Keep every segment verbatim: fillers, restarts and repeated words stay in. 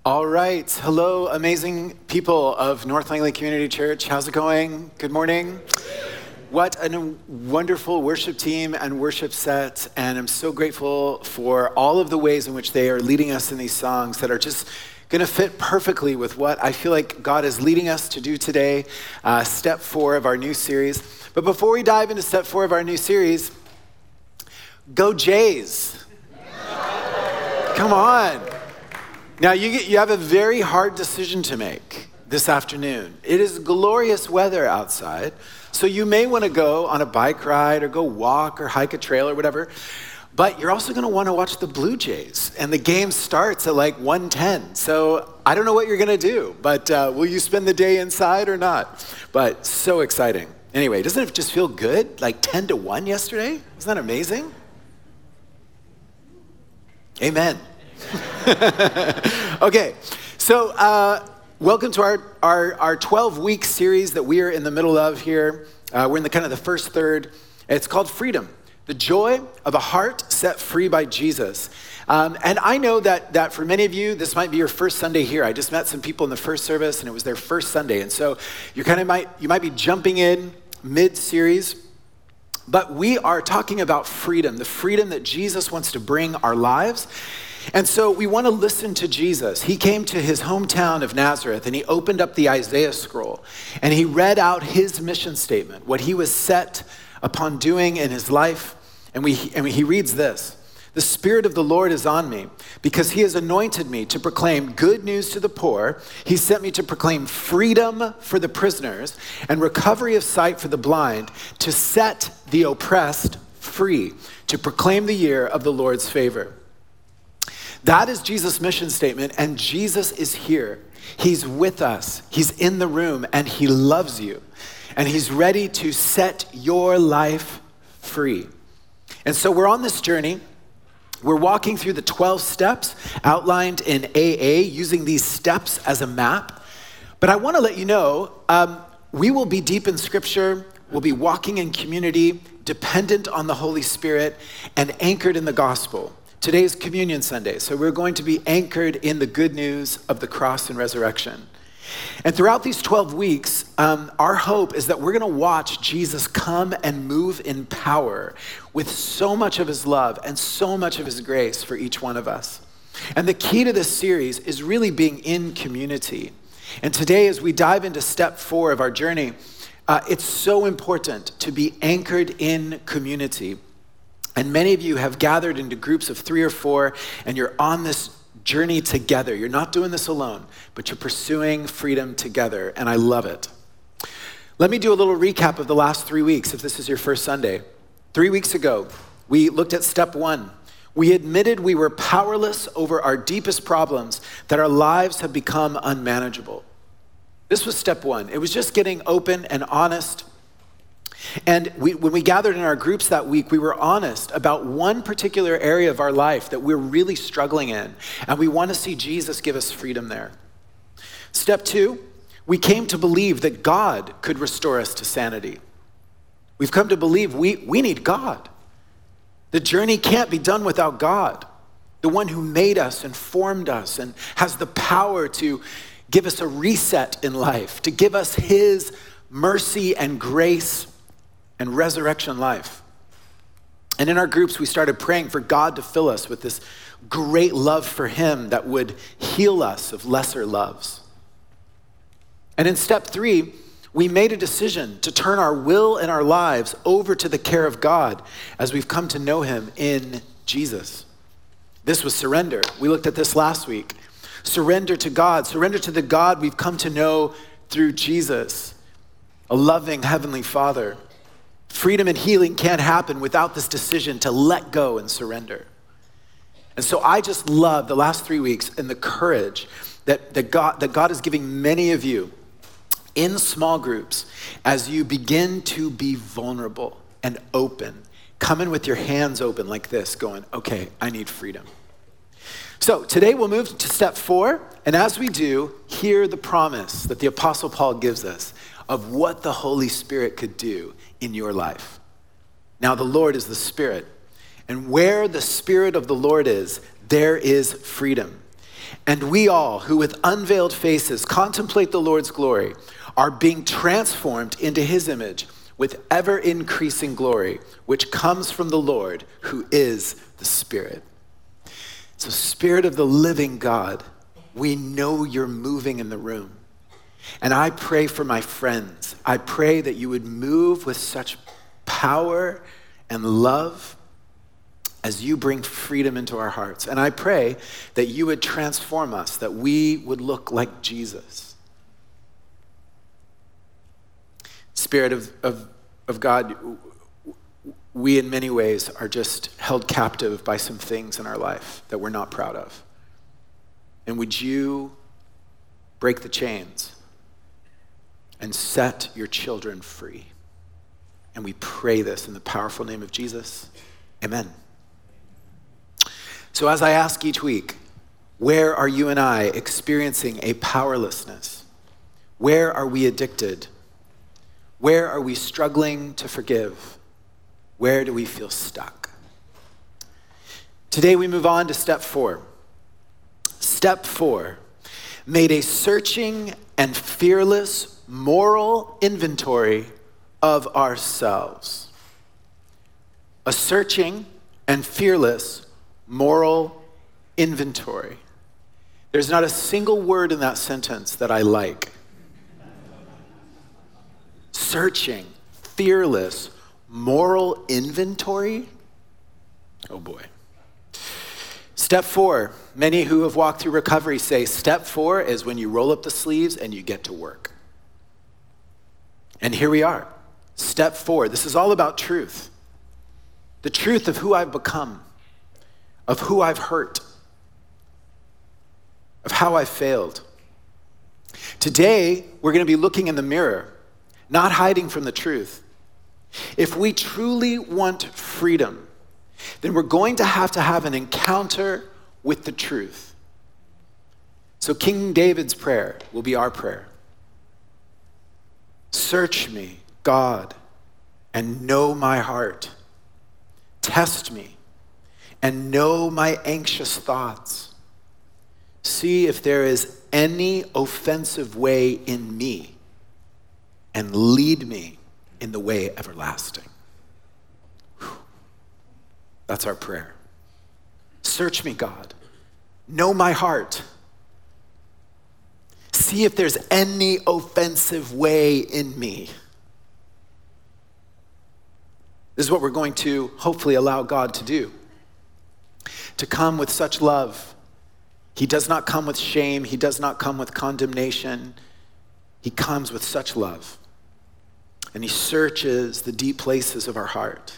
All right. Hello, amazing people of North Langley Community Church. How's it going? Good morning. What a wonderful worship team and worship set. And I'm so grateful for all of the ways in which they are leading us in these songs that are just going to fit perfectly with what I feel like God is leading us to do today, uh, step four of our new series. But before we dive into step four of our new series, go Jays. Come on. Now, you, get, you have a very hard decision to make this afternoon. It is glorious weather outside, so you may want to go on a bike ride or go walk or hike a trail or whatever, but you're also going to want to watch the Blue Jays, and the game starts at like one ten, so I don't know what you're going to do, but uh, will you spend the day inside or not? But so exciting. Anyway, doesn't it just feel good? Like ten to one yesterday? Isn't that amazing? Amen. Okay, so uh, welcome to our, our, our twelve-week series that we are in the middle of here. Uh, we're in the kind of the first third. It's called Freedom, the joy of a heart set free by Jesus. Um, and I know that that for many of you, this might be your first Sunday here. I just met some people in the first service, and it was their first Sunday. And so you kind of might you might be jumping in mid-series. But we are talking about freedom, the freedom that Jesus wants to bring our lives. And so we want to listen to Jesus. He came to his hometown of Nazareth, and he opened up the Isaiah scroll, and he read out his mission statement, what he was set upon doing in his life. And we and he reads this: "The Spirit of the Lord is on me, because he has anointed me to proclaim good news to the poor. He sent me to proclaim freedom for the prisoners and recovery of sight for the blind, to set the oppressed free, to proclaim the year of the Lord's favor." That is Jesus' mission statement, and Jesus is here. He's with us. He's in the room, and he loves you. And he's ready to set your life free. And so we're on this journey. We're walking through the twelve steps outlined in A A, using these steps as a map. But I want to let you know, um, we will be deep in Scripture. We'll be walking in community, dependent on the Holy Spirit, and anchored in the gospel. Today is Communion Sunday, so we're going to be anchored in the good news of the cross and resurrection. And throughout these twelve weeks, um, our hope is that we're going to watch Jesus come and move in power with so much of his love and so much of his grace for each one of us. And the key to this series is really being in community. And today, as we dive into step four of our journey, uh, it's so important to be anchored in community. And many of you have gathered into groups of three or four, and you're on this journey together. You're not doing this alone, but you're pursuing freedom together, and I love it. Let me do a little recap of the last three weeks, if this is your first Sunday. Three weeks ago, we looked at step one. We admitted we were powerless over our deepest problems, that our lives have become unmanageable. This was step one. It was just getting open and honest. And we, when we gathered in our groups that week, we were honest about one particular area of our life that we're really struggling in, and we want to see Jesus give us freedom there. Step two, we came to believe that God could restore us to sanity. We've come to believe we, we need God. The journey can't be done without God, the one who made us and formed us and has the power to give us a reset in life, to give us his mercy and grace and resurrection life. And in our groups, we started praying for God to fill us with this great love for him that would heal us of lesser loves. And in step three, we made a decision to turn our will and our lives over to the care of God as we've come to know him in Jesus. This was surrender. We looked at this last week. Surrender to God, surrender to the God we've come to know through Jesus, a loving heavenly Father. Freedom and healing can't happen without this decision to let go and surrender. And so I just love the last three weeks and the courage that, that, God, that God is giving many of you in small groups as you begin to be vulnerable and open. Come in with your hands open like this, going, okay, I need freedom. So today we'll move to step four, and as we do, hear the promise that the Apostle Paul gives us of what the Holy Spirit could do in your life. Now the Lord is the Spirit, and where the Spirit of the Lord is, there is freedom. And we all, who with unveiled faces contemplate the Lord's glory, are being transformed into his image with ever-increasing glory, which comes from the Lord, who is the Spirit. So, Spirit of the living God, we know you're moving in the room. And I pray for my friends. I pray that you would move with such power and love as you bring freedom into our hearts. And I pray that you would transform us, that we would look like Jesus. Spirit of, of, of God, we in many ways are just held captive by some things in our life that we're not proud of. And would you break the chains and set your children free? And we pray this in the powerful name of Jesus. Amen. So as I ask each week, where are you and I experiencing a powerlessness? Where are we addicted? Where are we struggling to forgive? Where do we feel stuck? Today we move on to step four. Step four, made a searching and fearless moral inventory of ourselves. A searching and fearless moral inventory. There's not a single word in that sentence that I like. Searching, fearless, moral inventory? Oh boy. Step four, many who have walked through recovery say step four is when you roll up the sleeves and you get to work. And here we are. Step four, this is all about truth. The truth of who I've become, of who I've hurt, of how I failed. Today, we're going to be looking in the mirror, not hiding from the truth. If we truly want freedom, then we're going to have to have an encounter with the truth. So King David's prayer will be our prayer. Search me, God, and know my heart. Test me and know my anxious thoughts. See if there is any offensive way in me, and lead me in the way everlasting. Whew. That's our prayer. Search me, God. Know my heart. See if there's any offensive way in me. This is what we're going to hopefully allow God to do. To come with such love. He does not come with shame. He does not come with condemnation. He comes with such love. And he searches the deep places of our heart.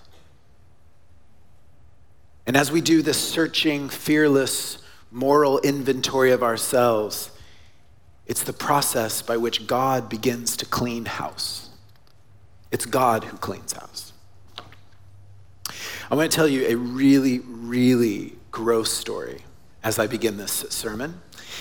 And as we do this searching, fearless, moral inventory of ourselves, it's the process by which God begins to clean house. It's God who cleans house. I want to tell you a really, really gross story as I begin this sermon.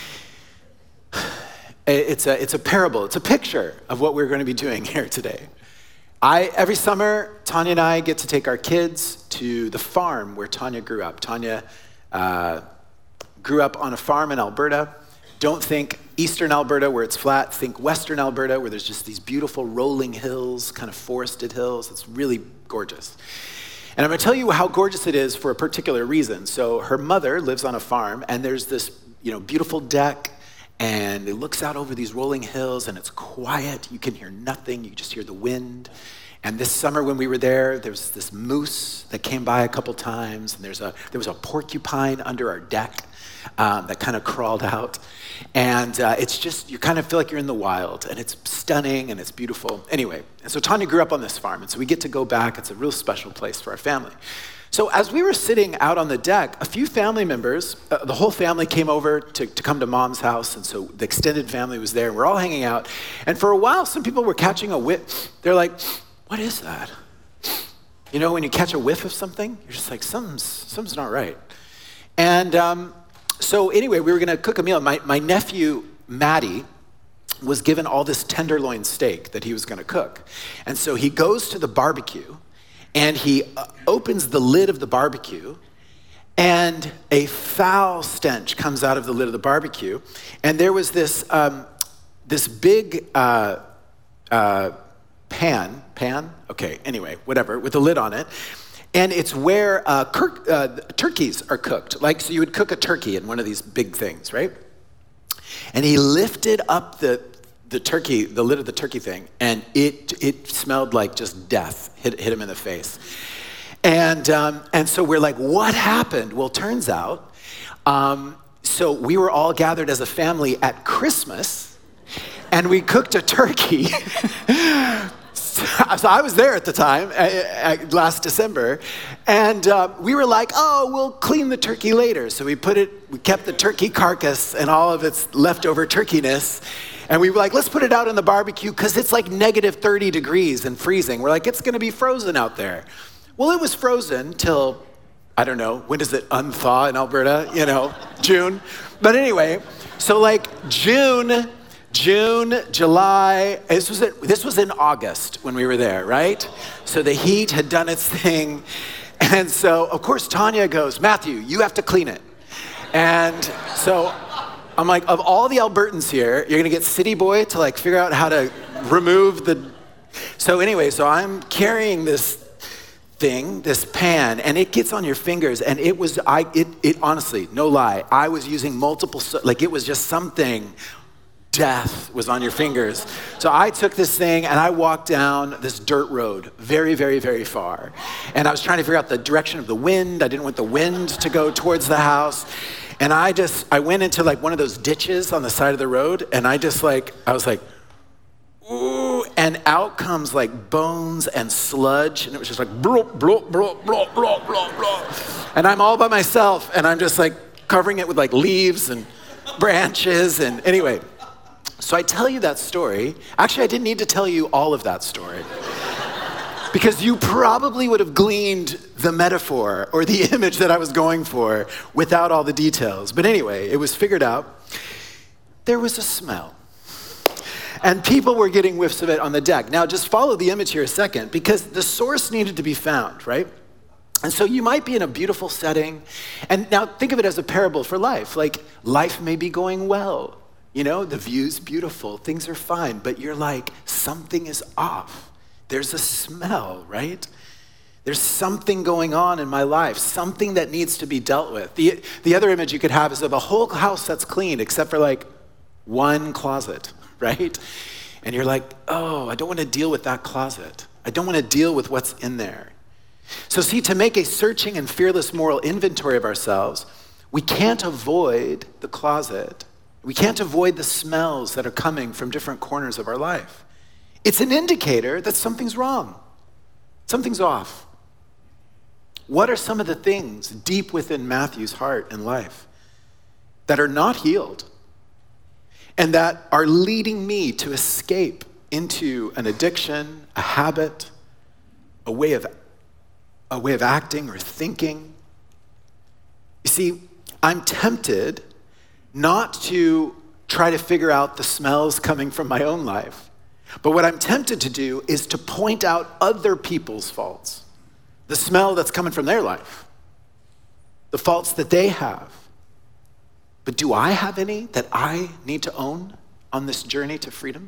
It's a, it's a parable. It's a picture of what we're going to be doing here today. I, every summer, Tanya and I get to take our kids to the farm where Tanya grew up. Tanya uh, grew up on a farm in Alberta. Don't think eastern Alberta where it's flat. Think western Alberta where there's just these beautiful rolling hills, kind of forested hills. It's really gorgeous. And I'm going to tell you how gorgeous it is for a particular reason. So her mother lives on a farm, and there's this, you know, beautiful deck, and it looks out over these rolling hills, and it's quiet. You can hear nothing. You just hear the wind. And this summer when we were there, there was this moose that came by a couple times, and there's a there was a porcupine under our deck um, that kind of crawled out. And uh, it's just, you kind of feel like you're in the wild, and it's stunning, and it's beautiful. Anyway, so Tanya grew up on this farm, and so we get to go back. It's a real special place for our family. So as we were sitting out on the deck, a few family members, uh, the whole family came over to, to come to Mom's house, and so the extended family was there. We're all hanging out, and for a while, some people were catching a whiff. They're like, what is that? You know, when you catch a whiff of something, you're just like, something's, something's not right. And um, so anyway, we were gonna cook a meal. My, my nephew, Maddie, was given all this tenderloin steak that he was gonna cook. And so he goes to the barbecue, and he uh, opens the lid of the barbecue, And a foul stench comes out of the lid of the barbecue. And there was this, um, this big uh, uh, pan, pan? Okay, anyway, whatever, with a lid on it. And it's where uh, cur- uh, turkeys are cooked. Like, so you would cook a turkey in one of these big things, right? And he lifted up the, the turkey, the lid of the turkey thing, and it it smelled like just death, hit, hit him in the face. And um, and so we're like, what happened? Well, turns out, um, so we were all gathered as a family at Christmas, and we cooked a turkey. So I was there at the time, uh, uh, last December, and uh, we were like, oh, we'll clean the turkey later. So we put it, we kept the turkey carcass and all of its leftover turkeyness, and we were like, let's put it out on the barbecue because it's like negative thirty degrees and freezing. We're like, it's gonna be frozen out there. Well, it was frozen till, I don't know, when does it unthaw in Alberta? You know, June. But anyway, so like June, June, July, this was, it, this was in August when we were there, right? So the heat had done its thing. And so, of course, Tanya goes, Matthew, you have to clean it. And so I'm like, of all the Albertans here, you're gonna get City Boy to like figure out how to remove the, so anyway, so I'm carrying this thing, this pan, and it gets on your fingers, and it was, I, it, it honestly, no lie, I was using multiple, like it was just something, death was on your fingers. So I took this thing and I walked down this dirt road very, very, very far. And I was trying to figure out the direction of the wind. I didn't want the wind to go towards the house. And I just, I went into like one of those ditches on the side of the road, and I just like, I was like, ooh, and out comes like bones and sludge, and it was just like, blah, blah, blah, blah, blah, blah, blah. And I'm all by myself, and I'm just like covering it with like leaves and branches, and anyway. So I tell you that story. Actually, I didn't need to tell you all of that story because you probably would have gleaned the metaphor or the image that I was going for without all the details. But anyway, it was figured out. There was a smell. And people were getting whiffs of it on the deck. Now, just follow the image here a second, because the source needed to be found, right? And so you might be in a beautiful setting. And now think of it as a parable for life. Like, life may be going well. You know, the view's beautiful, things are fine, but you're like, something is off. There's a smell, right? There's something going on in my life, something that needs to be dealt with. The, the other image you could have is of a whole house that's clean, except for like one closet, right? And you're like, oh, I don't want to deal with that closet. I don't want to deal with what's in there. So see, to make a searching and fearless moral inventory of ourselves, we can't avoid the closet. We can't avoid the smells that are coming from different corners of our life. It's an indicator that something's wrong. Something's off. What are some of the things deep within Matthew's heart and life that are not healed and that are leading me to escape into an addiction, a habit, a way of, a way of acting or thinking? You see, I'm tempted not to try to figure out the smells coming from my own life. But what I'm tempted to do is to point out other people's faults, the smell that's coming from their life, the faults that they have. But do I have any that I need to own on this journey to freedom?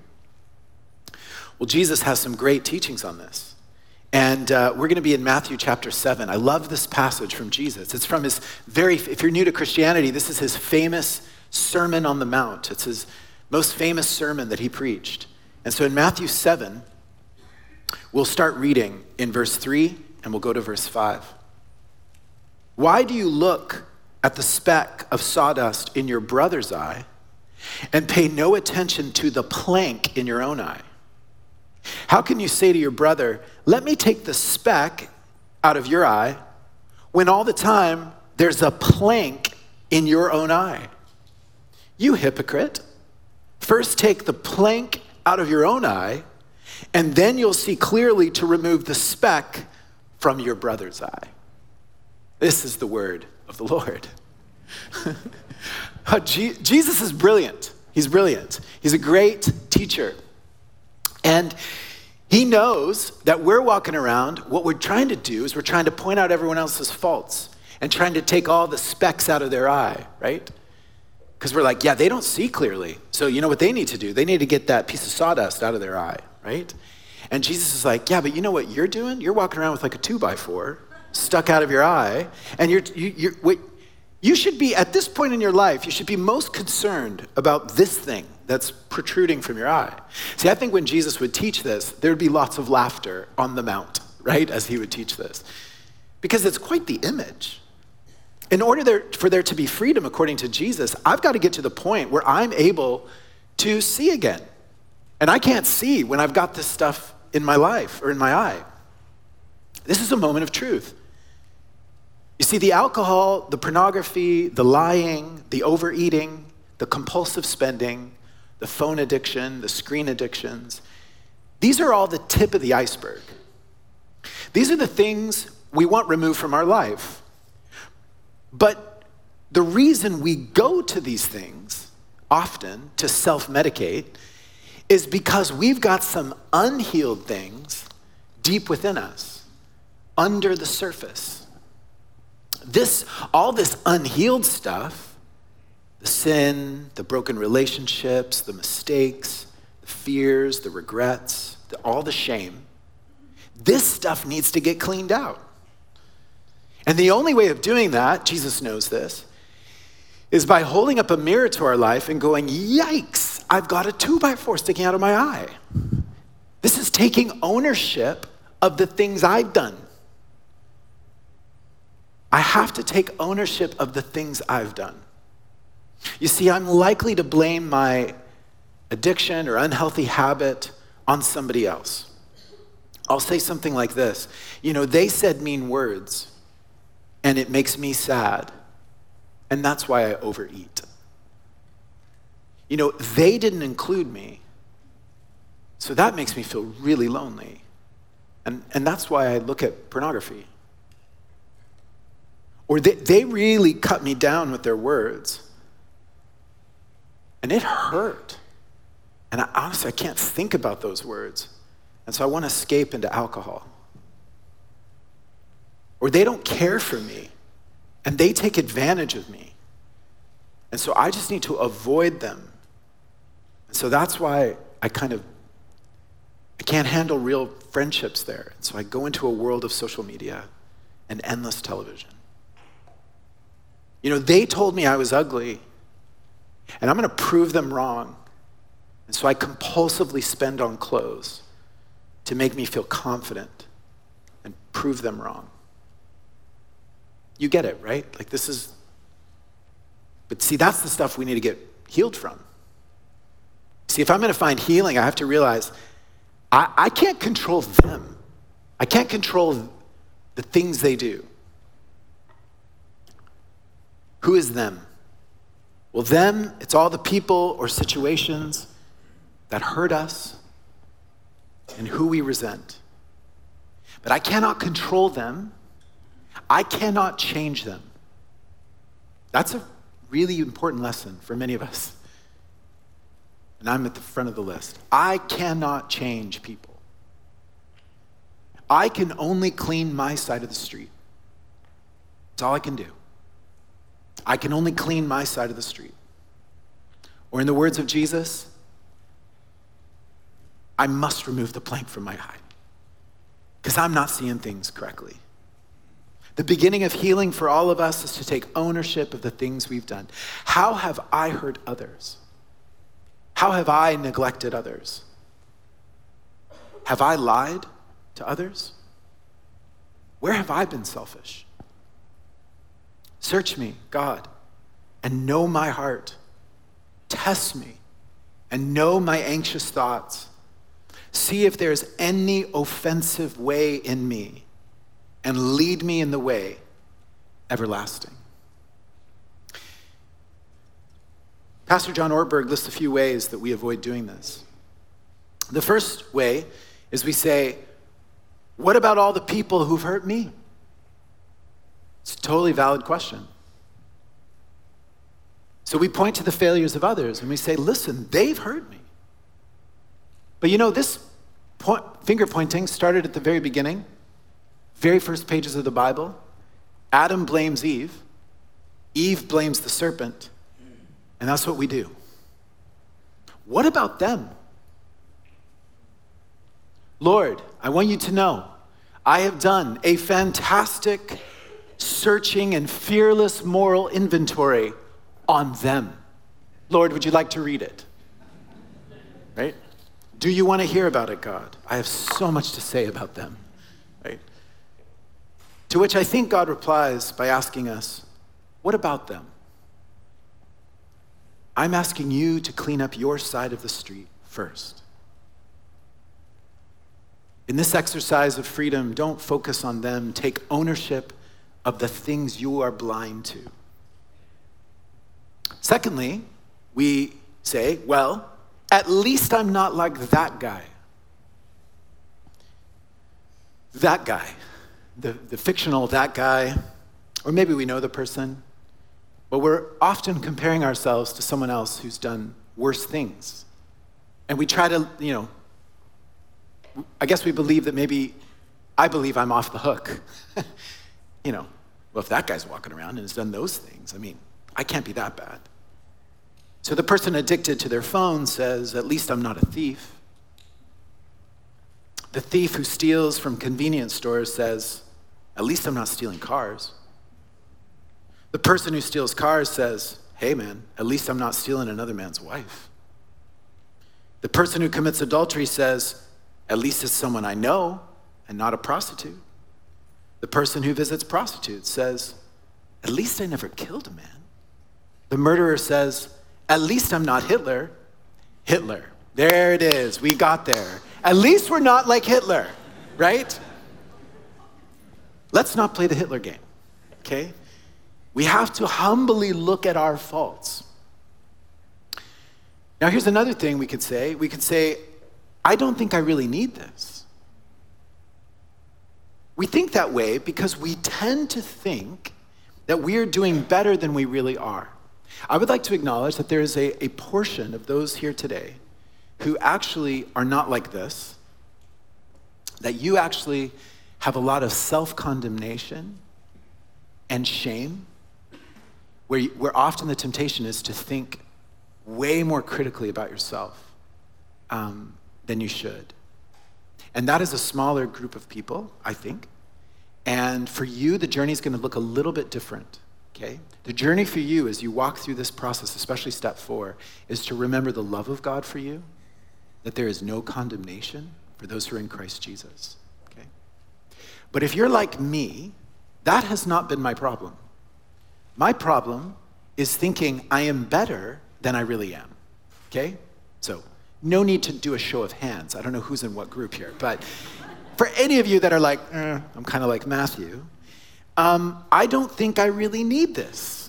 Well, Jesus has some great teachings on this. And uh, we're going to be in Matthew chapter seven. I love this passage from Jesus. It's from his very, if you're new to Christianity, this is his famous Sermon on the Mount. It's his most famous sermon that he preached. And so in Matthew seven, we'll start reading in verse three, and we'll go to verse five. Why do you look at the speck of sawdust in your brother's eye and pay no attention to the plank in your own eye? How can you say to your brother, let me take the speck out of your eye, when all the time there's a plank in your own eye? You hypocrite, first take the plank out of your own eye, and then you'll see clearly to remove the speck from your brother's eye. This is the word of the Lord. Jesus is brilliant. He's brilliant. He's a great teacher. And he knows that we're walking around, what we're trying to do is we're trying to point out everyone else's faults. and trying to take all the specks out of their eye, right? Because we're like, yeah, they don't see clearly. So you know what they need to do? They need to get that piece of sawdust out of their eye, right? And Jesus is like, yeah, but you know what you're doing? You're walking around with like a two by four stuck out of your eye, and you're, you, you're, wait, you should be, at this point in your life, you should be most concerned about this thing that's protruding from your eye. See, I think when Jesus would teach this, there'd be lots of laughter on the mount, right, as he would teach this. Because it's quite the image. In order there, for there to be freedom, according to Jesus, I've got to get to the point where I'm able to see again. And I can't see when I've got this stuff in my life or in my eye. This is a moment of truth. You see, the alcohol, the pornography, the lying, the overeating, the compulsive spending, the phone addiction, the screen addictions, these are all the tip of the iceberg. These are the things we want removed from our life. But the reason we go to these things often to self-medicate is because we've got some unhealed things deep within us, under the surface. This, all this unhealed stuff, the sin, the broken relationships, the mistakes, the fears, the regrets, the, all the shame, this stuff needs to get cleaned out. And the only way of doing that, Jesus knows this, is by holding up a mirror to our life and going, yikes, I've got a two by four sticking out of my eye. This is taking ownership of the things I've done. I have to take ownership of the things I've done. You see, I'm likely to blame my addiction or unhealthy habit on somebody else. I'll say something like this. You know, they said mean words, and it makes me sad, and that's why I overeat. You know, they didn't include me, so that makes me feel really lonely, and, and that's why I look at pornography. Or they, they really cut me down with their words. And it hurt. And I, honestly, I can't think about those words. And so I want to escape into alcohol. Or they don't care for me. And they take advantage of me. And so I just need to avoid them. And so that's why I kind of, I can't handle real friendships there. And so I go into a world of social media and endless television. You know, they told me I was ugly, and I'm going to prove them wrong. And so I compulsively spend on clothes to make me feel confident and prove them wrong. You get it, right? Like this is, but see, that's the stuff we need to get healed from. See, if I'm going to find healing, I have to realize I, I can't control them. I can't control the things they do. Who is them? Well, them, it's all the people or situations that hurt us and who we resent. But I cannot control them. I cannot change them. That's a really important lesson for many of us. And I'm at the front of the list. I cannot change people. I can only clean my side of the street. That's all I can do. I can only clean my side of the street. Or in the words of Jesus, I must remove the plank from my eye because I'm not seeing things correctly. The beginning of healing for all of us is to take ownership of the things we've done. How have I hurt others? How have I neglected others? Have I lied to others? Where have I been selfish? Search me, God, and know my heart. Test me and know my anxious thoughts. See if there's any offensive way in me and lead me in the way everlasting. Pastor John Ortberg lists a few ways that we avoid doing this. The first way is we say, what about all the people who've hurt me? It's a totally valid question. So we point to the failures of others and we say, listen, they've hurt me. But you know, this point, finger pointing started at the very beginning, very first pages of the Bible, Adam blames Eve. Eve blames the serpent. And that's what we do. What about them? Lord, I want you to know, I have done a fantastic, searching, and fearless moral inventory on them. Lord, would you like to read it? Right? Do you want to hear about it, God? I have so much to say about them. Right? To which I think God replies by asking us, what about them? I'm asking you to clean up your side of the street first. In this exercise of freedom, don't focus on them. Take ownership of the things you are blind to. Secondly, we say, well, at least I'm not like that guy. That guy, the, the fictional that guy, or maybe we know the person, but we're often comparing ourselves to someone else who's done worse things. And we try to, you know, I guess we believe that maybe I believe I'm off the hook. You know, well, if that guy's walking around and has done those things, I mean, I can't be that bad. So the person addicted to their phone says, at least I'm not a thief. The thief who steals from convenience stores says, at least I'm not stealing cars. The person who steals cars says, hey man, at least I'm not stealing another man's wife. The person who commits adultery says, at least it's someone I know and not a prostitute. The person who visits prostitutes says, at least I never killed a man. The murderer says, at least I'm not Hitler. Hitler. There it is. We got there. At least we're not like Hitler, right? Let's not play the Hitler game, okay? We have to humbly look at our faults. Now, here's another thing we could say. We could say, I don't think I really need this. We think that way because we tend to think that we are doing better than we really are. I would like to acknowledge that there is a, a portion of those here today who actually are not like this, that you actually have a lot of self-condemnation and shame, where, you, where often the temptation is to think way more critically about yourself um, than you should. And that is a smaller group of people, I think. And for you, the journey is going to look a little bit different, okay? The journey for you as you walk through this process, especially step four, is to remember the love of God for you, that there is no condemnation for those who are in Christ Jesus, okay? But if you're like me, that has not been my problem. My problem is thinking I am better than I really am, okay? So no need to do a show of hands. I don't know who's in what group here, but for any of you that are like, eh, I'm kind of like Matthew, um, I don't think I really need this.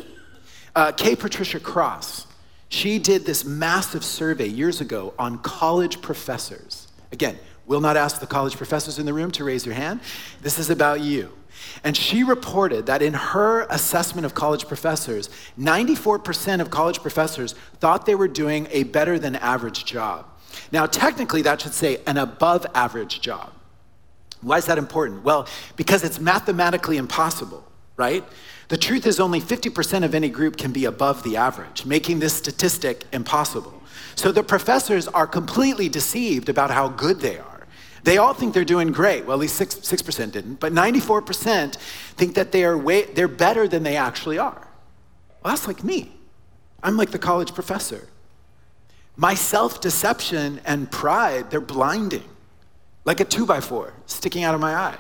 Uh, K. Patricia Cross, she did this massive survey years ago on college professors. Again, will not ask the college professors in the room to raise your hand. This is about you. And she reported that in her assessment of college professors, ninety-four percent of college professors thought they were doing a better than average job. Now, technically, that should say an above average job. Why is that important? Well, because it's mathematically impossible, right? The truth is only fifty percent of any group can be above the average, making this statistic impossible. So the professors are completely deceived about how good they are. They all think they're doing great. Well, at least six, six percent didn't, but ninety-four percent think that they are way, they're better than they actually are. Well, that's like me. I'm like the college professor. My self-deception and pride, they're blinding, like a two by four sticking out of my eye.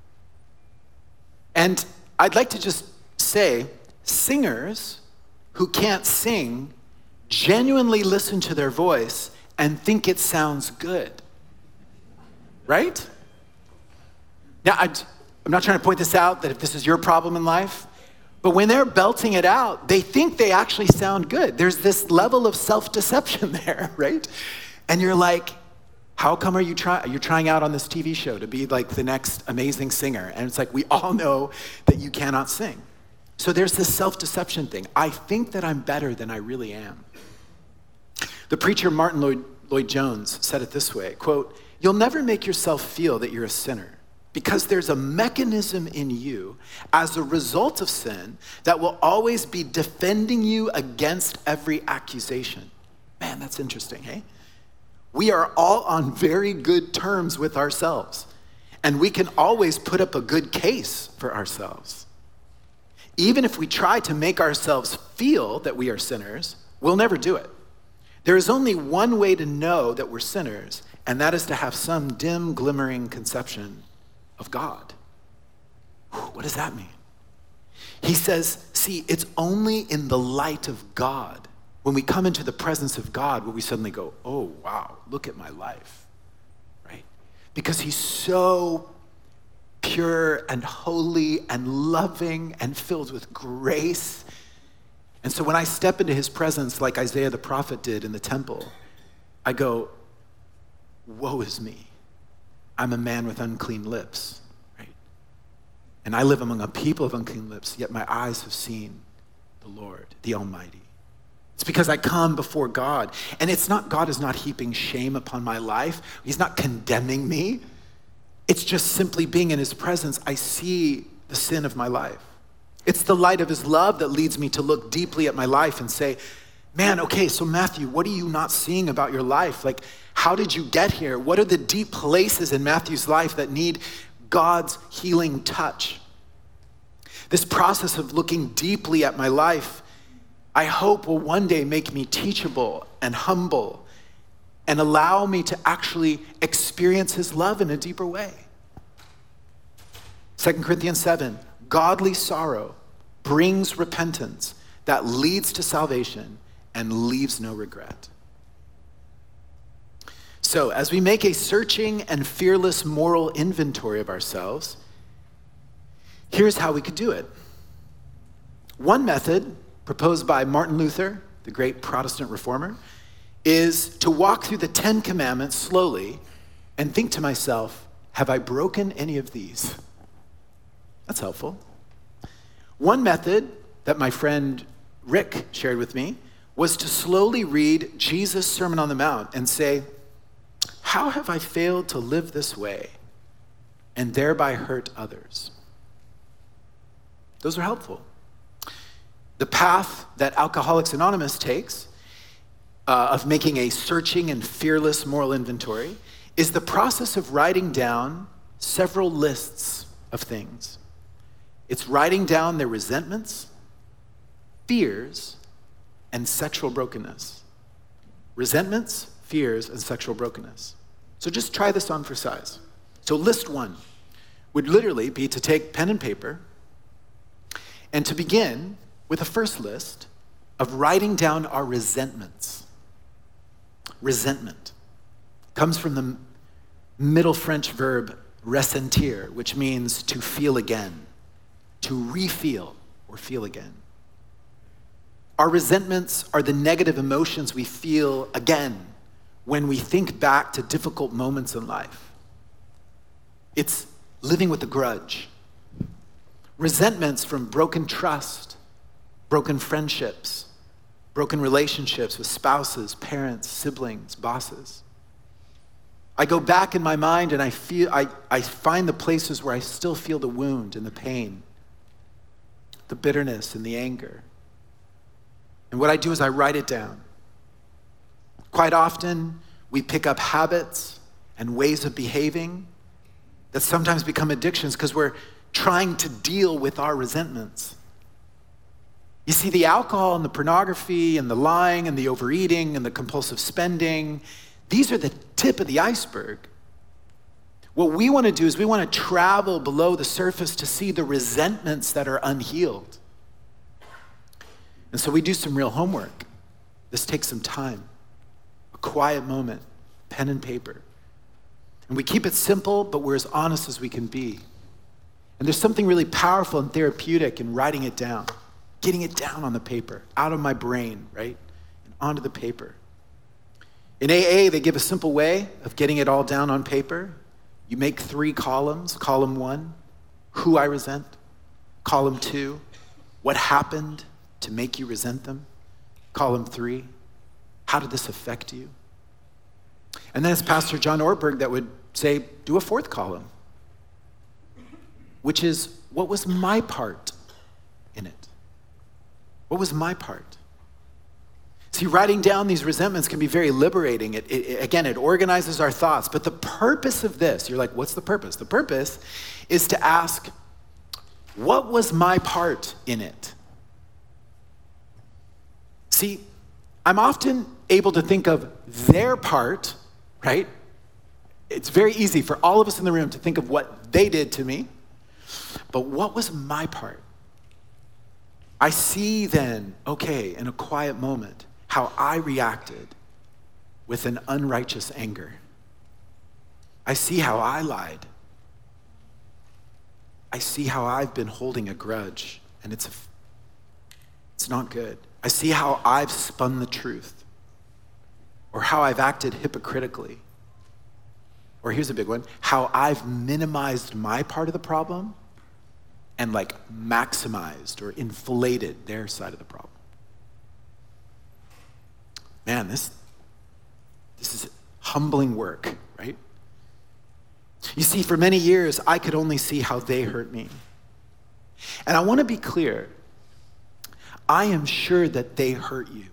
And I'd like to just say, singers who can't sing genuinely listen to their voice and think it sounds good. Right? Now, I, I'm not trying to point this out, that if this is your problem in life, but when they're belting it out, they think they actually sound good. There's this level of self-deception there, right? And you're like, how come are you try, you're trying out on this T V show to be like the next amazing singer? And it's like, we all know that you cannot sing. So there's this self-deception thing. I think that I'm better than I really am. The preacher Martin Lloyd, Lloyd Jones said it this way, quote, "You'll never make yourself feel that you're a sinner Because there's a mechanism in you as a result of sin that will always be defending you against every accusation. Man, that's interesting, hey? We are all on very good terms with ourselves, and we can always put up a good case for ourselves. Even if we try to make ourselves feel that we are sinners, we'll never do it. There is only one way to know that we're sinners, and that is to have some dim, glimmering conception of God. What does that mean? He says, see, it's only in the light of God, when we come into the presence of God, where we suddenly go, oh, wow, look at my life, right? Because he's so pure and holy and loving and filled with grace. And so when I step into his presence, like Isaiah the prophet did in the temple, I go, woe is me. I'm a man with unclean lips, right? And I live among a people of unclean lips, yet my eyes have seen the Lord, the Almighty. It's because I come before God, and it's not, God is not heaping shame upon my life. He's not condemning me. It's just simply being in his presence. I see the sin of my life. It's the light of his love that leads me to look deeply at my life and say, man, okay, so Matthew, what are you not seeing about your life? Like, how did you get here? What are the deep places in Matthew's life that need God's healing touch? This process of looking deeply at my life, I hope will one day make me teachable and humble and allow me to actually experience his love in a deeper way. Second Corinthians seven, godly sorrow brings repentance that leads to salvation and leaves no regret. So, as we make a searching and fearless moral inventory of ourselves, here's how we could do it. One method, proposed by Martin Luther, the great Protestant reformer, is to walk through the Ten Commandments slowly and think to myself, have I broken any of these? That's helpful. One method that my friend Rick shared with me was to slowly read Jesus' Sermon on the Mount and say, how have I failed to live this way and thereby hurt others? Those are helpful. The path that Alcoholics Anonymous takes uh, of making a searching and fearless moral inventory is the process of writing down several lists of things. It's writing down their resentments, fears, and sexual brokenness. Resentments, fears, and sexual brokenness. So just try this on for size. So list one would literally be to take pen and paper and to begin with a first list of writing down our resentments. Resentment comes from the Middle French verb ressentir, which means to feel again, to re-feel or feel again. Our resentments are the negative emotions we feel again when we think back to difficult moments in life. It's living with a grudge. Resentments from broken trust, broken friendships, broken relationships with spouses, parents, siblings, bosses. I go back in my mind and I feel I, I find the places where I still feel the wound and the pain, the bitterness and the anger. And what I do is I write it down. Quite often, we pick up habits and ways of behaving that sometimes become addictions because we're trying to deal with our resentments. You see, the alcohol and the pornography and the lying and the overeating and the compulsive spending, these are the tip of the iceberg. What we want to do is we want to travel below the surface to see the resentments that are unhealed. And so we do some real homework. This takes some time, a quiet moment, pen and paper. And we keep it simple, but we're as honest as we can be. And there's something really powerful and therapeutic in writing it down, getting it down on the paper, out of my brain, right? And onto the paper. In A A, they give a simple way of getting it all down on paper. You make three columns. Column one, who I resent. Column two, what happened to make you resent them. Column three, how did this affect you? And then it's Pastor John Ortberg that would say, do a fourth column. which is, what was my part in it? What was my part? See, writing down these resentments can be very liberating. It, it, again, it organizes our thoughts. But the purpose of this, you're like, what's the purpose? The purpose is to ask, what was my part in it? See, I'm often able to think of their part, right? It's very easy for all of us in the room to think of what they did to me. But what was my part? I see then, okay, in a quiet moment, how I reacted with an unrighteous anger. I see how I lied. I see how I've been holding a grudge, and it's, a, it's not good. I see how I've spun the truth, or how I've acted hypocritically. Or here's a big one, how I've minimized my part of the problem and like maximized or inflated their side of the problem. Man, this, this is humbling work, right? You see, for many years, I could only see how they hurt me. And I want to be clear, I am sure that they hurt you.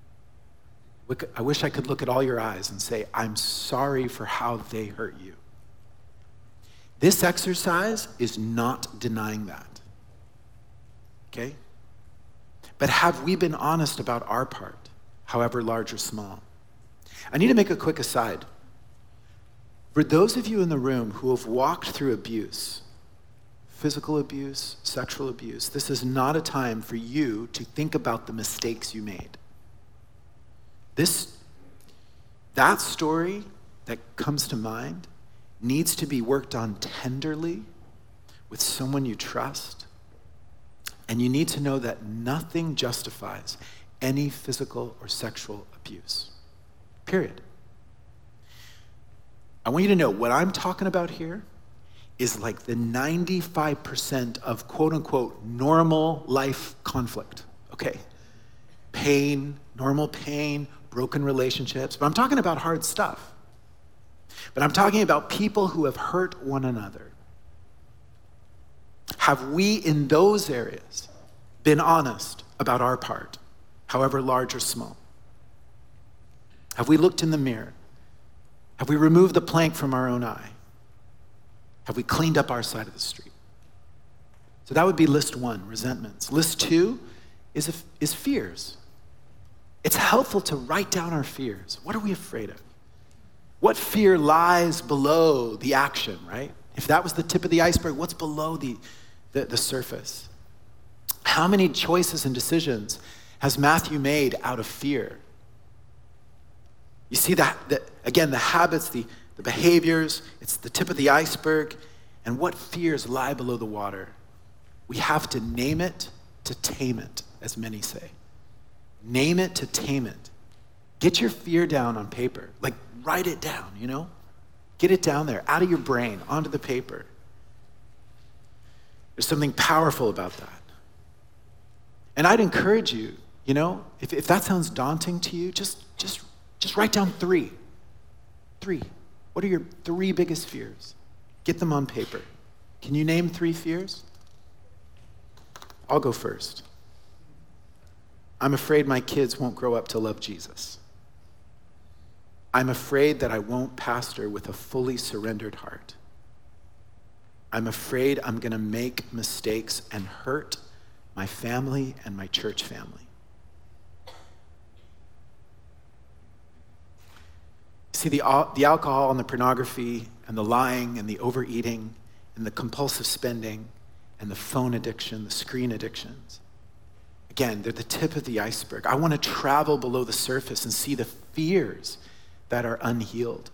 I wish I could look at all your eyes and say, I'm sorry for how they hurt you. This exercise is not denying that, okay? But have we been honest about our part, however large or small? I need to make a quick aside. For those of you in the room who have walked through abuse, physical abuse, sexual abuse, this is not a time for you to think about the mistakes you made. This, that story that comes to mind needs to be worked on tenderly with someone you trust. And you need to know that nothing justifies any physical or sexual abuse, period. I want you to know what I'm talking about here is like the ninety-five percent of quote unquote normal life conflict, okay? Pain, normal pain, broken relationships, but I'm talking about hard stuff. But I'm talking about people who have hurt one another. Have we in those areas been honest about our part, however large or small? Have we looked in the mirror? Have we removed the plank from our own eye? Have we cleaned up our side of the street? So that would be list one, resentments. List two is, is fears. It's helpful to write down our fears. What are we afraid of? What fear lies below the action, right? If that was the tip of the iceberg, what's below the, the, the surface? How many choices and decisions has Matthew made out of fear? You see that, that again, the habits, the, the behaviors, it's the tip of the iceberg. And what fears lie below the water? We have to name it to tame it, as many say. Name it to tame it. Get your fear down on paper. Like, write it down, you know? Get it down there, out of your brain, onto the paper. There's something powerful about that. And I'd encourage you, you know, if, if that sounds daunting to you, just, just, just write down three. Three. What are your three biggest fears? Get them on paper. Can you name three fears? I'll go first. I'm afraid my kids won't grow up to love Jesus. I'm afraid that I won't pastor with a fully surrendered heart. I'm afraid I'm going to make mistakes and hurt my family and my church family. See, the, the alcohol and the pornography and the lying and the overeating and the compulsive spending and the phone addiction, the screen addictions. Again, they're the tip of the iceberg. I want to travel below the surface and see the fears that are unhealed.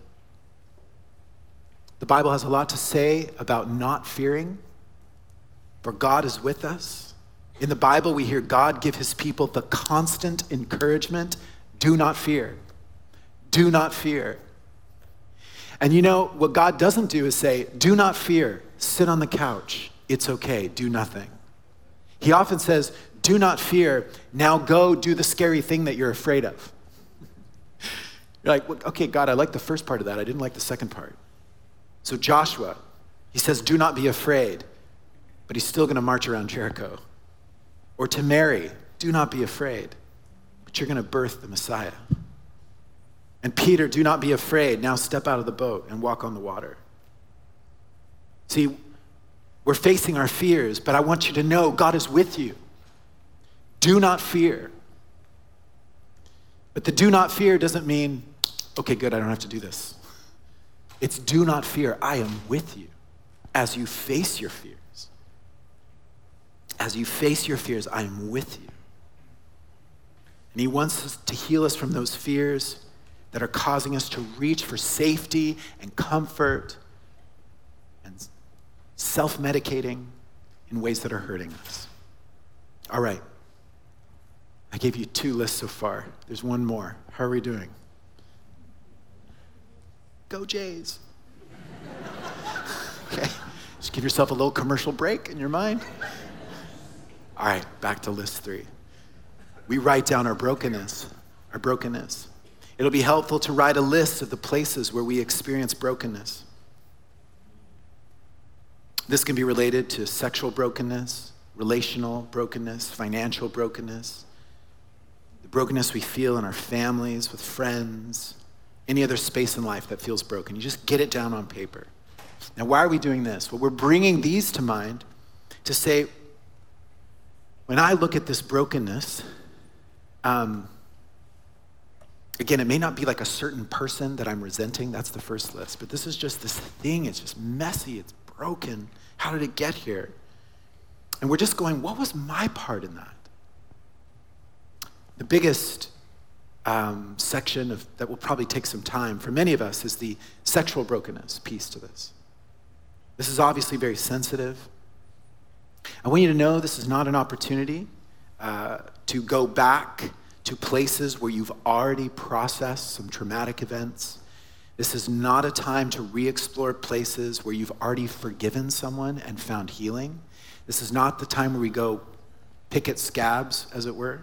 The Bible has a lot to say about not fearing, for God is with us. In the Bible, we hear God give his people the constant encouragement, do not fear. Do not fear. And you know, what God doesn't do is say, do not fear, sit on the couch, it's okay, do nothing. He often says, do not fear, now go do the scary thing that you're afraid of. You're like, well, okay, God, I like the first part of that, I didn't like the second part. So Joshua, he says, do not be afraid, but he's still going to march around Jericho. Or to Mary, do not be afraid, but you're going to birth the Messiah. And Peter, do not be afraid, now step out of the boat and walk on the water. See, we're facing our fears, but I want you to know God is with you. Do not fear. But the do not fear doesn't mean, okay, good, I don't have to do this. It's do not fear, I am with you as you face your fears. As you face your fears, I am with you. And he wants us to heal us from those fears that are causing us to reach for safety and comfort and self-medicating in ways that are hurting us. All right. I gave you two lists so far. There's one more. How are we doing? Go Jays. Okay. Just give yourself a little commercial break in your mind. All right, back to list three. We write down our brokenness, our brokenness. It'll be helpful to write a list of the places where we experience brokenness. This can be related to sexual brokenness, relational brokenness, financial brokenness, the brokenness we feel in our families, with friends, any other space in life that feels broken. You just get it down on paper. Now, why are we doing this? Well, we're bringing these to mind to say, when I look at this brokenness, um, again, it may not be like a certain person that I'm resenting. That's the first list. But this is just this thing. It's just messy. It's broken. How did it get here? And we're just going, what was my part in that? The biggest um, section of that will probably take some time for many of us is the sexual brokenness piece to this. This is obviously very sensitive. I want you to know this is not an opportunity uh, to go back to places where you've already processed some traumatic events. This is not a time to re-explore places where you've already forgiven someone and found healing. This is not the time where we go pick at scabs, as it were.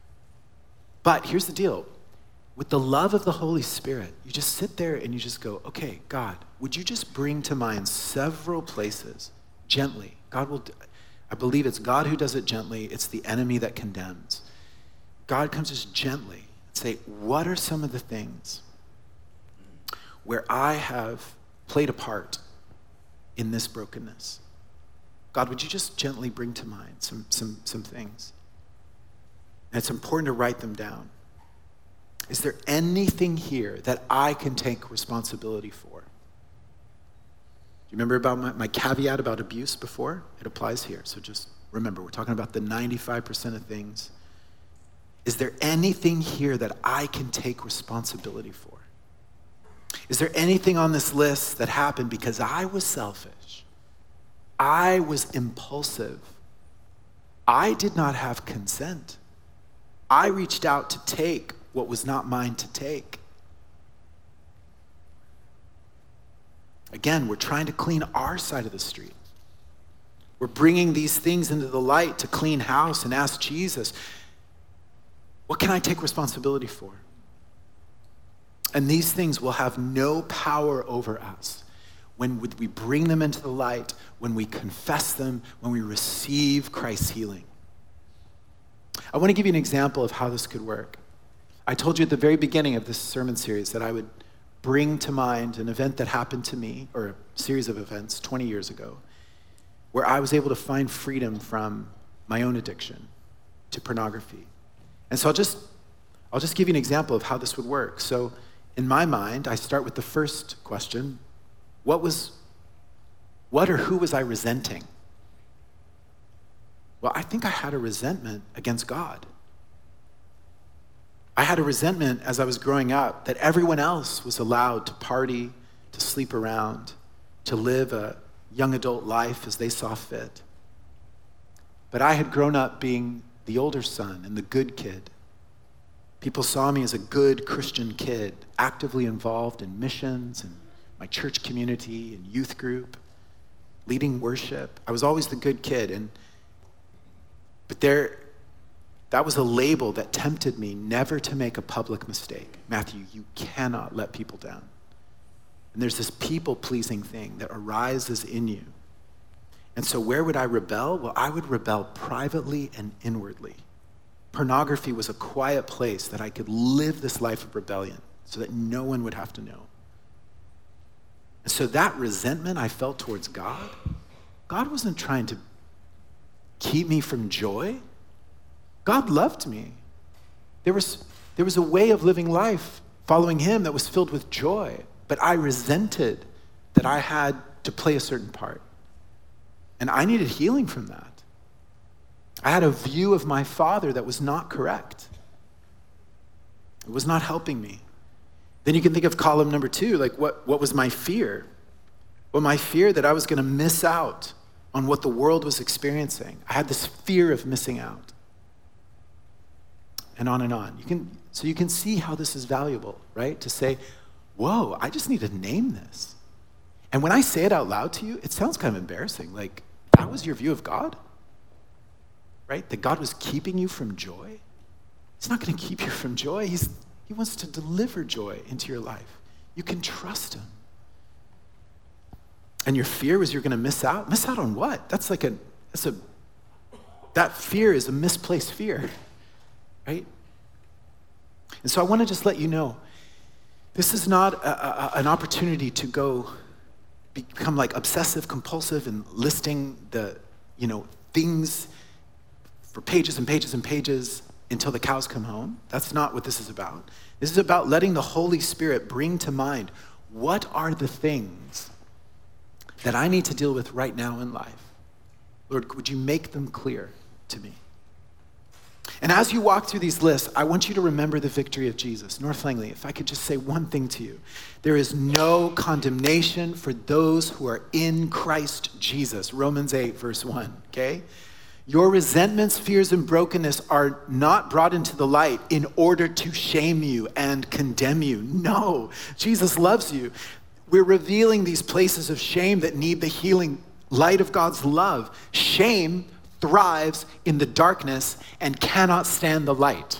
But here's the deal. With the love of the Holy Spirit, you just sit there and you just go, okay, God, would you just bring to mind several places gently? God will, I believe it's God who does it gently. It's the enemy that condemns. God comes just gently and say, what are some of the things where I have played a part in this brokenness? God, would you just gently bring to mind some, some, some things? And it's important to write them down. Is there anything here that I can take responsibility for? Do you remember about my, my caveat about abuse before? It applies here. So just remember, we're talking about the ninety-five percent of things. Is there anything here that I can take responsibility for? Is there anything on this list that happened because I was selfish? I was impulsive. I did not have consent. I reached out to take what was not mine to take. Again, we're trying to clean our side of the street. We're bringing these things into the light to clean house and ask Jesus, what can I take responsibility for? And these things will have no power over us when we bring them into the light, when we confess them, when we receive Christ's healing. I want to give you an example of how this could work. I told you at the very beginning of this sermon series that I would bring to mind an event that happened to me, or a series of events twenty years ago, where I was able to find freedom from my own addiction to pornography. And so I'll just, I'll just give you an example of how this would work. So in my mind, I start with the first question. What was, what or who was I resenting? Well, I think I had a resentment against God. I had a resentment as I was growing up that everyone else was allowed to party, to sleep around, to live a young adult life as they saw fit. But I had grown up being the older son and the good kid. People saw me as a good Christian kid, actively involved in missions and my church community and youth group, leading worship. I was always the good kid. And but there, that was a label that tempted me never to make a public mistake. Matthew, you cannot let people down. And there's this people-pleasing thing that arises in you. And so where would I rebel? Well, I would rebel privately and inwardly. Pornography was a quiet place that I could live this life of rebellion so that no one would have to know. And so that resentment I felt towards God, God wasn't trying to keep me from joy. God loved me. There was, there was a way of living life following him that was filled with joy, but I resented that I had to play a certain part. And I needed healing from that. I had a view of my father that was not correct. It was not helping me. Then you can think of column number two, like what, what was my fear? Well, my fear that I was going to miss out on what the world was experiencing. I had this fear of missing out. And on and on. You can, so you can see how this is valuable, right? To say, whoa, I just need to name this. And when I say it out loud to you, it sounds kind of embarrassing. Like, that was your view of God? Right? That God was keeping you from joy? He's not going to keep you from joy. He's, he wants to deliver joy into your life. You can trust him. And your fear was you're going to miss out? Miss out on what? That's like a, that's a, that fear is a misplaced fear, right? And so I want to just let you know, this is not a, a, an opportunity to go become like obsessive compulsive and listing the, you know, things for pages and pages and pages until the cows come home. That's not what this is about. This is about letting the Holy Spirit bring to mind, what are the things that I need to deal with right now in life? Lord, would you make them clear to me? And as you walk through these lists, I want you to remember the victory of Jesus. North Langley, if I could just say one thing to you. There is no condemnation for those who are in Christ Jesus. Romans eight, verse one, okay? Your resentments, fears, and brokenness are not brought into the light in order to shame you and condemn you. No, Jesus loves you. We're revealing these places of shame that need the healing light of God's love. Shame thrives in the darkness and cannot stand the light.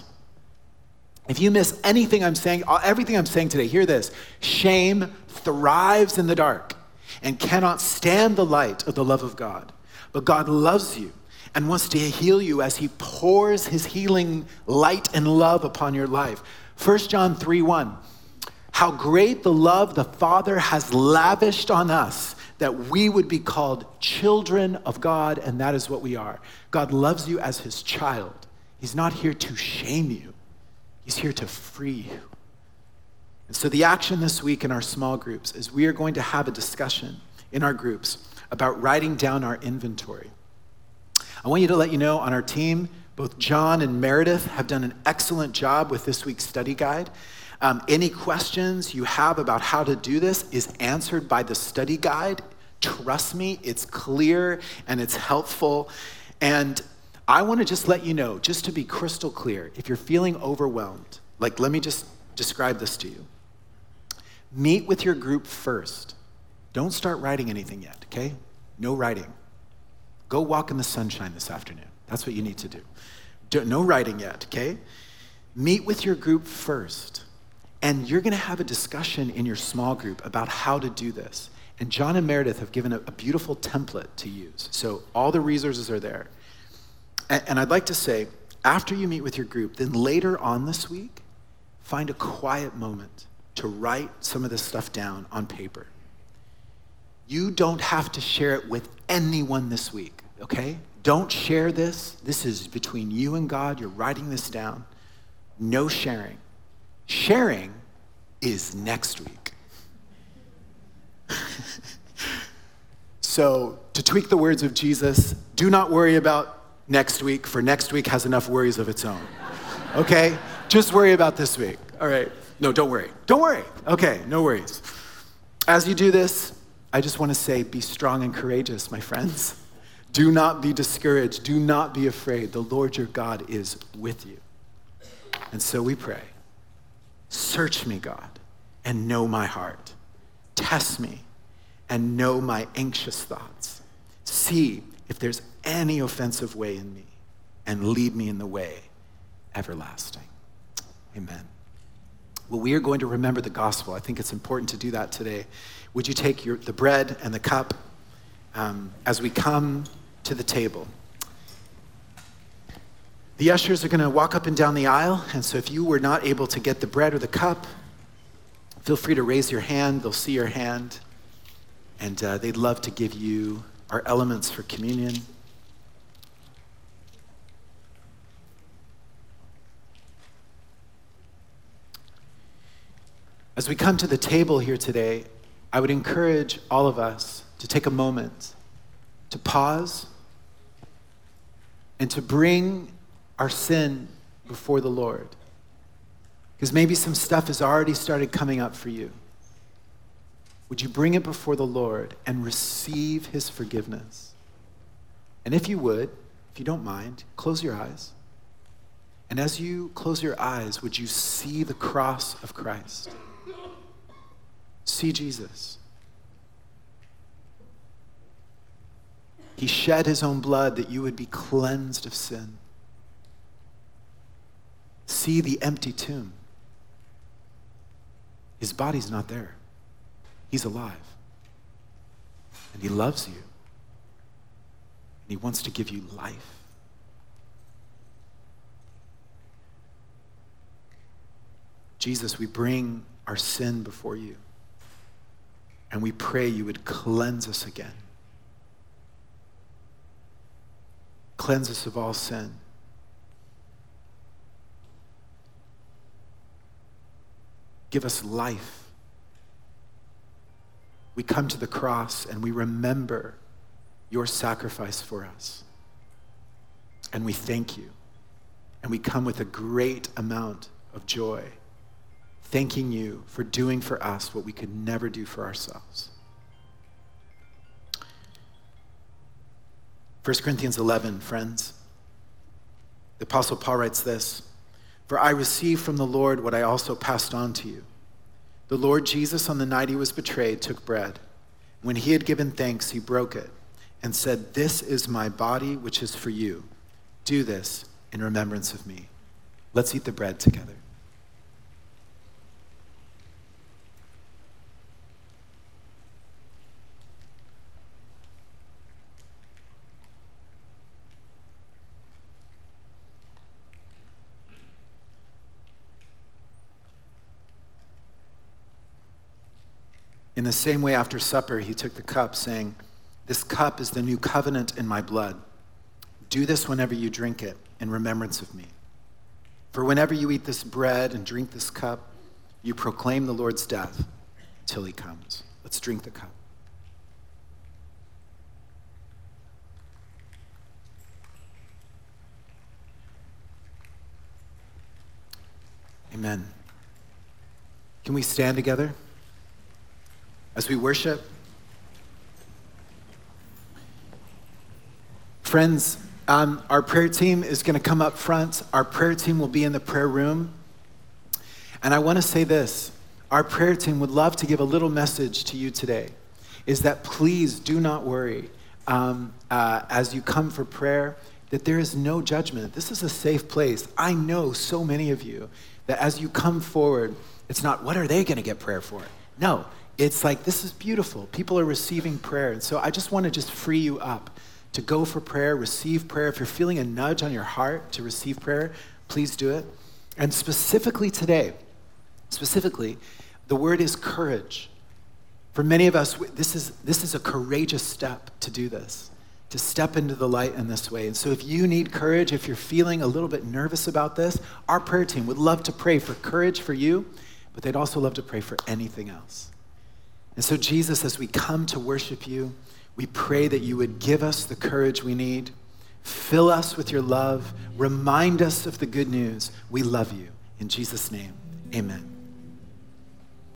If you miss anything I'm saying, everything I'm saying today, hear this. Shame thrives in the dark and cannot stand the light of the love of God. But God loves you and wants to heal you as he pours his healing light and love upon your life. First John three one, how great the love the Father has lavished on us, that we would be called children of God, and that is what we are. God loves you as his child. He's not here to shame you. He's here to free you. And so the action this week in our small groups is we are going to have a discussion in our groups about writing down our inventory. I want you to let you know on our team, both John and Meredith have done an excellent job with this week's study guide. Um, any questions you have about how to do this is answered by the study guide. Trust me, it's clear and it's helpful. And I want to just let you know, just to be crystal clear, if you're feeling overwhelmed, like let me just describe this to you. Meet with your group first. Don't start writing anything yet, okay? No writing. Go walk in the sunshine this afternoon. That's what you need to do. do no writing yet, okay? Meet with your group first. And you're going to have a discussion in your small group about how to do this. And John and Meredith have given a, a beautiful template to use. So all the resources are there. And, and I'd like to say, after you meet with your group, then later on this week, find a quiet moment to write some of this stuff down on paper. You don't have to share it with anyone this week, okay? Don't share this. This is between you and God. You're writing this down. No sharing. Sharing is next week. So to tweak the words of Jesus, do not worry about next week, for next week has enough worries of its own. Okay? Just worry about this week. All right. No, don't worry. Don't worry. Okay, no worries. As you do this, I just want to say, be strong and courageous, my friends. Do not be discouraged. Do not be afraid. The Lord your God is with you. And so we pray. Search me, God, and know my heart. Test me and know my anxious thoughts. See if there's any offensive way in me, and lead me in the way everlasting. Amen. Well, we are going to remember the gospel. I think it's important to do that today. Would you take your, the bread and the cup? um, as we come to the table. The ushers are going to walk up and down the aisle, and so if you were not able to get the bread or the cup, feel free to raise your hand. They'll see your hand, and uh, they'd love to give you our elements for communion. As we come to the table here today, I would encourage all of us to take a moment to pause and to bring our sin before the Lord. Because maybe some stuff has already started coming up for you. Would you bring it before the Lord and receive his forgiveness? And if you would, if you don't mind, close your eyes. And as you close your eyes, would you see the cross of Christ? See Jesus. He shed his own blood that you would be cleansed of sin. See the empty tomb. His body's not there. He's alive. And he loves you. And he wants to give you life. Jesus, we bring our sin before you. And we pray you would cleanse us again. Cleanse us of all sin. Give us life. We come to the cross and we remember your sacrifice for us. And we thank you. And we come with a great amount of joy, thanking you for doing for us what we could never do for ourselves. First Corinthians eleven, friends. The Apostle Paul writes this, "For I received from the Lord what I also passed on to you. The Lord Jesus, on the night he was betrayed, took bread. When he had given thanks, he broke it and said, 'This is my body, which is for you. Do this in remembrance of me.'" Let's eat the bread together. In the same way, after supper, he took the cup, saying, "This cup is the new covenant in my blood. Do this whenever you drink it in remembrance of me. For whenever you eat this bread and drink this cup, you proclaim the Lord's death till he comes." Let's drink the cup. Amen. Can we stand together as we worship? Friends, um, our prayer team is going to come up front. Our prayer team will be in the prayer room. And I want to say this. Our prayer team would love to give a little message to you today, is that please do not worry um, uh, as you come for prayer, that there is no judgment. This is a safe place. I know so many of you that as you come forward, it's not, what are they going to get prayer for? No. It's like, this is beautiful. People are receiving prayer. And so I just want to just free you up to go for prayer, receive prayer. If you're feeling a nudge on your heart to receive prayer, please do it. And specifically today, specifically, the word is courage. For many of us, this is, this is a courageous step to do this, to step into the light in this way. And so if you need courage, if you're feeling a little bit nervous about this, our prayer team would love to pray for courage for you, but they'd also love to pray for anything else. And so Jesus, as we come to worship you, we pray that you would give us the courage we need, fill us with your love, remind us of the good news. We love you. In Jesus' name, amen.